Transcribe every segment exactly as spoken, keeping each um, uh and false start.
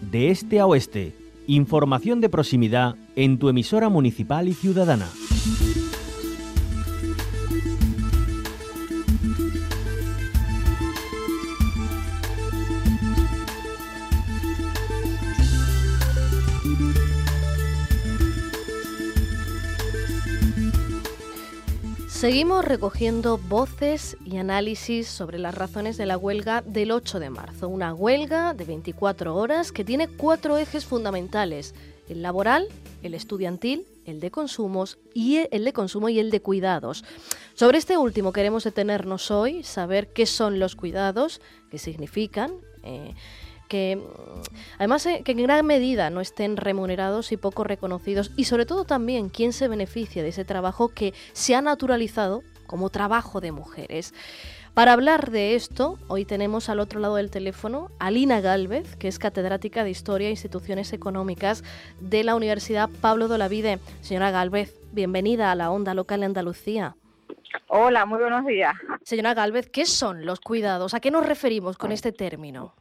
de este a oeste. Información de proximidad en tu emisora municipal y ciudadana. Seguimos recogiendo voces y análisis sobre las razones de la huelga del ocho de marzo. Una huelga de veinticuatro horas que tiene cuatro ejes fundamentales: el laboral, el estudiantil, el de consumos y el de consumo y el de cuidados. Sobre este último queremos detenernos hoy, saber qué son los cuidados, qué significan, eh, que además eh, que en gran medida no estén remunerados y poco reconocidos, y sobre todo también quién se beneficia de ese trabajo que se ha naturalizado como trabajo de mujeres. Para hablar de esto, hoy tenemos al otro lado del teléfono a Lina Gálvez, que es catedrática de Historia e Instituciones Económicas de la Universidad Pablo de Olavide. Señora Gálvez, bienvenida a la Onda Local de Andalucía. Hola, muy buenos días. Señora Gálvez, ¿qué son los cuidados? ¿A qué nos referimos con este término?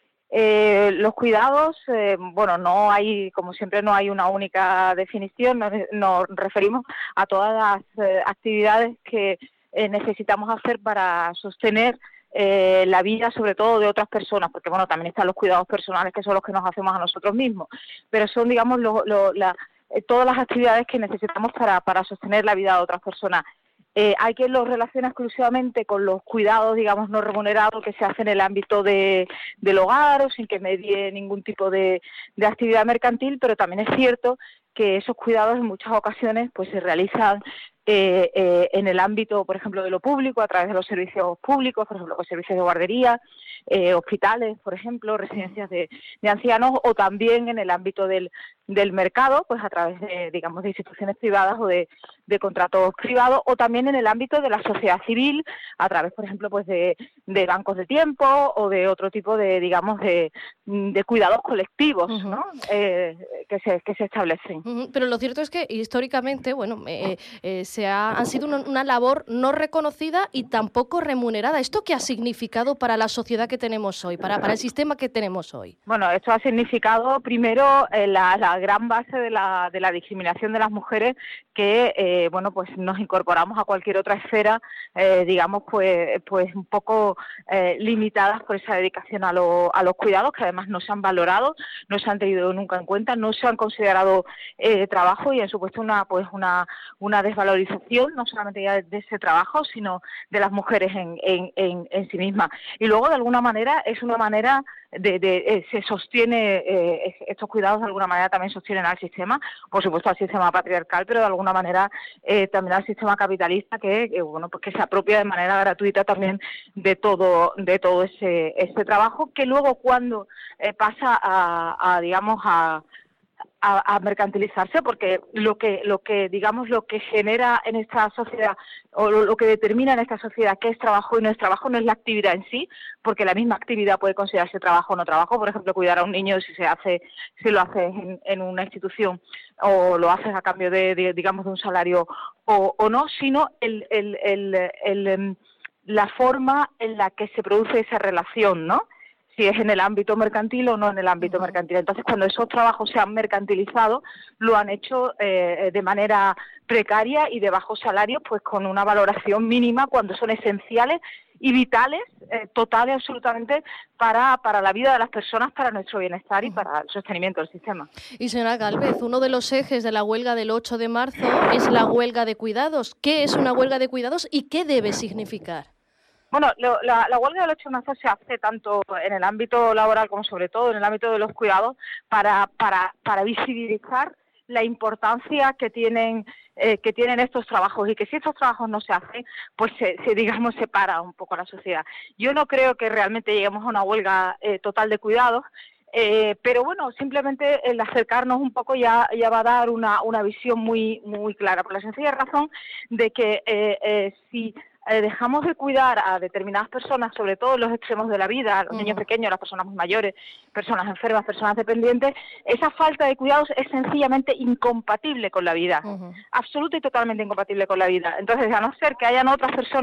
Eh, los cuidados, eh, bueno, no hay, como siempre, no hay una única definición. Nos, nos referimos a todas las eh, actividades que eh, necesitamos hacer para sostener eh, la vida, sobre todo de otras personas, porque bueno, también están los cuidados personales, que son los que nos hacemos a nosotros mismos, pero son, digamos, lo, lo, la, eh, todas las actividades que necesitamos para, para sostener la vida de otras personas. Eh, hay quien los relaciona exclusivamente con los cuidados, digamos, no remunerados que se hacen en el ámbito de, del hogar o sin que medie ningún tipo de, de actividad mercantil, pero también es cierto que esos cuidados en muchas ocasiones pues se realizan eh, eh, en el ámbito, por ejemplo, de lo público, a través de los servicios públicos, por ejemplo, los servicios de guardería, eh, hospitales, por ejemplo, residencias de, de ancianos, o también en el ámbito del, del mercado, pues a través de, digamos, de instituciones privadas o de, de contratos privados, o también en el ámbito de la sociedad civil, a través, por ejemplo, pues de, de bancos de tiempo o de otro tipo de, digamos, de, de cuidados colectivos, uh-huh. ¿no? Eh, que se que se establecen. Uh-huh. Pero lo cierto es que históricamente, bueno, eh, eh, se ha han sido una, una labor no reconocida y tampoco remunerada. ¿Esto qué ha significado para la sociedad que tenemos hoy, para, para el sistema que tenemos hoy? Bueno, esto ha significado primero eh, la, la gran base de la, de la discriminación de las mujeres, que eh, bueno, pues nos incorporamos a cualquier otra esfera, eh, digamos, pues pues un poco eh, limitadas por esa dedicación a, lo, a los cuidados, que además no se han valorado, no se han tenido nunca en cuenta, no se han considerado eh, trabajo, y han supuesto una pues una una desvalorización no solamente ya de, de ese trabajo, sino de las mujeres en, en, en, en sí mismas. Y luego, de alguna manera, es una manera de, de eh, se sostiene, eh, estos cuidados de alguna manera también sostienen al sistema, por supuesto al sistema patriarcal, pero de alguna manera eh, también al sistema capitalista, que eh, bueno, pues que se apropia de manera gratuita también de todo de todo ese ese trabajo, que luego cuando eh, pasa a, a digamos a A, a mercantilizarse, porque lo que lo que digamos lo que genera en esta sociedad, o lo, lo que determina en esta sociedad qué es trabajo y no es trabajo, no es la actividad en sí, porque la misma actividad puede considerarse trabajo o no trabajo. Por ejemplo, cuidar a un niño, si se hace si lo haces en, en una institución o lo haces a cambio de, de digamos de un salario o, o no, sino el, el, el, el, el la forma en la que se produce esa relación, ¿no? Si es en el ámbito mercantil o no en el ámbito uh-huh. mercantil. Entonces, cuando esos trabajos se han mercantilizado, lo han hecho eh, de manera precaria y de bajo salario, pues con una valoración mínima, cuando son esenciales y vitales, eh, totales absolutamente, para, para la vida de las personas, para nuestro bienestar y uh-huh. para el sostenimiento del sistema. Y señora Gálvez, uno de los ejes de la huelga del ocho de marzo es la huelga de cuidados. ¿Qué es una huelga de cuidados y qué debe significar? Bueno, lo, la, la huelga del ocho de marzo se hace tanto en el ámbito laboral como sobre todo en el ámbito de los cuidados para, para, para visibilizar la importancia que tienen eh, que tienen estos trabajos, y que si estos trabajos no se hacen, pues se, se digamos separa un poco la sociedad. Yo no creo que realmente lleguemos a una huelga eh, total de cuidados, eh, pero bueno, simplemente el acercarnos un poco ya ya va a dar una una visión muy muy clara, por la sencilla razón de que eh, eh, si Eh, dejamos de cuidar a determinadas personas, sobre todo en los extremos de la vida, a los uh-huh. niños pequeños, las personas muy mayores, personas enfermas, personas dependientes, esa falta de cuidados es sencillamente incompatible con la vida, uh-huh. absoluta y totalmente incompatible con la vida. Entonces, a no ser que hayan otras personas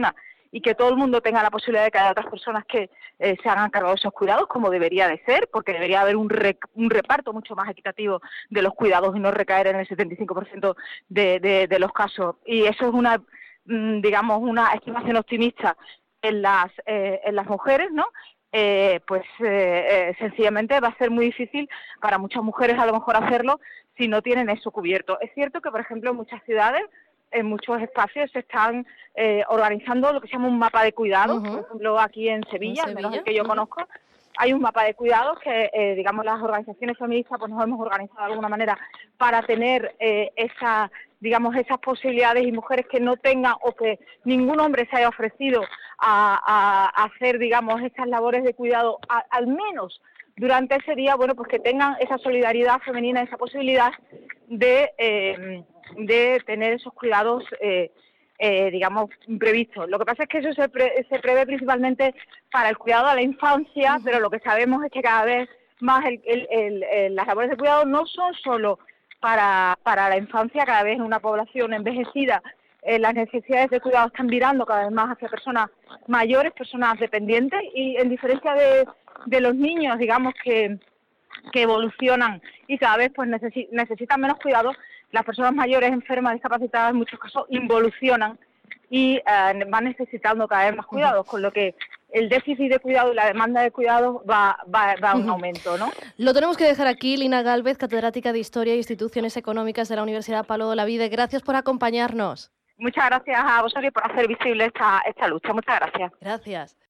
y que todo el mundo tenga la posibilidad de que haya otras personas que eh, se hagan cargo de esos cuidados, como debería de ser, porque debería haber un, re, un reparto mucho más equitativo de los cuidados y no recaer en el setenta y cinco por ciento de, de, de los casos. Y eso es una, digamos, una estimación optimista en las, eh, en las mujeres, ¿no? Eh, pues eh, eh, sencillamente va a ser muy difícil para muchas mujeres a lo mejor hacerlo si no tienen eso cubierto. Es cierto que, por ejemplo, en muchas ciudades, en muchos espacios se están eh, organizando lo que se llama un mapa de cuidados. Uh-huh. Por ejemplo, aquí en Sevilla, al menos el que yo uh-huh. conozco, hay un mapa de cuidados que, eh, digamos, las organizaciones feministas pues nos hemos organizado de alguna manera para tener eh, esa, digamos, esas posibilidades, y mujeres que no tengan o que ningún hombre se haya ofrecido a, a, a hacer, digamos, esas labores de cuidado, a, al menos durante ese día, bueno, pues que tengan esa solidaridad femenina, esa posibilidad de, eh, de tener esos cuidados, eh, eh, digamos, previstos. Lo que pasa es que eso se, pre, se prevé principalmente para el cuidado a la infancia, uh-huh. pero lo que sabemos es que cada vez más el, el, el, el, las labores de cuidado no son solo para, para la infancia, cada vez en una población envejecida. Eh, las necesidades de cuidado están virando cada vez más hacia personas mayores, personas dependientes, y en diferencia de, de los niños, digamos, que, que evolucionan y cada vez pues necesi- necesitan menos cuidado, las personas mayores, enfermas, discapacitadas, en muchos casos involucionan y eh, van necesitando cada vez más cuidados, con lo que el déficit de cuidado y la demanda de cuidados va, va, va a un aumento, ¿no? Lo tenemos que dejar aquí. Lina Gálvez, catedrática de Historia e Instituciones Económicas de la Universidad Pablo Olavide. Gracias por acompañarnos. Muchas gracias a vosotros por hacer visible esta, esta lucha. Muchas gracias. Gracias.